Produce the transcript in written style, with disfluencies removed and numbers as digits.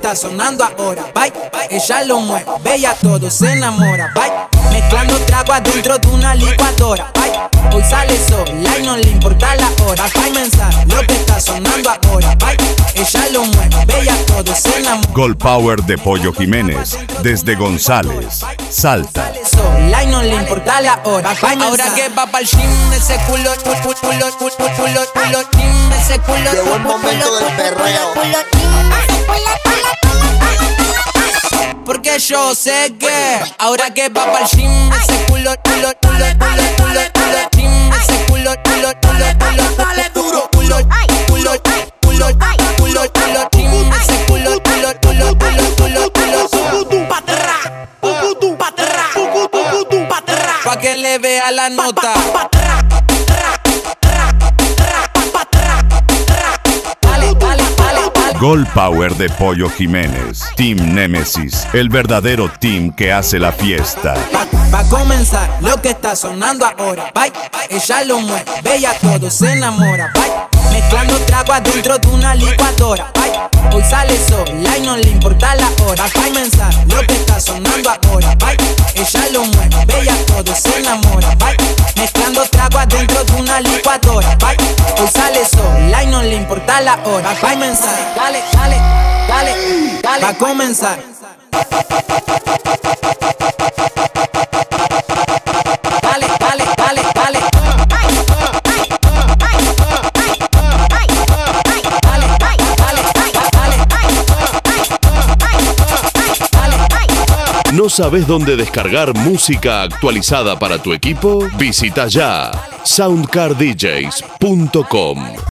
está sonando ahora. Bye, ella lo mueve, bella todo se enamora. Bye, mezclando trago adentro de una licuadora. Bye, hoy sale sola y no le importa la hora. Bye, mensaje, lo que está sonando ahora. Bye, ella lo mueve, bella todo se enamora. Gold Power de Pollo Jiménez, desde González, Salta. Sola y no le importa la hora. Bye, ahora que va pa'l gym, ese culo, gym, ese culo. Llegó el momento del perreo. Porque yo sé que ahora que va pa'l gym, ese culo, gym, ese culo, dale duro, gym, ese culo, pa' que le vea la nota. Gold Power de Pollo Jiménez, Team Nemesis, el verdadero team que hace la fiesta. Va a comenzar lo que está sonando ahora. Bye, ella lo mueve, bella todo se enamora. Bye, mezclando trago adentro de una licuadora. Bye, hoy sale sola y no le importa la hora. Va a comenzar lo que está sonando ahora. Bye, ella lo mueve, bella todo se enamora. Bye, mezclando trago adentro de una licuadora. Bye, hoy sale sola y no le importa la hora. Va a comenzar, dale, va a comenzar. ¿No sabes dónde descargar música actualizada para tu equipo? Visita ya soundcardjs.com.